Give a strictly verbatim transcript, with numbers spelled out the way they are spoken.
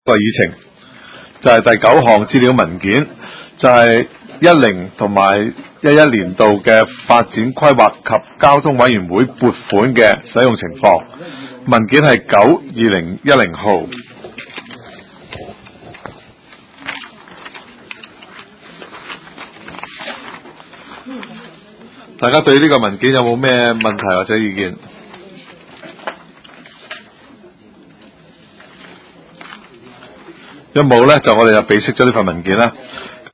個議程就係、是、第九項資料文件，就係一零同埋一一年度嘅發展規劃及交通委員會撥款嘅使用情況。文件係九二零一零號。大家對呢個文件有冇咩問題或者意見？有冇呢？就我哋就備悉咗呢份文件啦。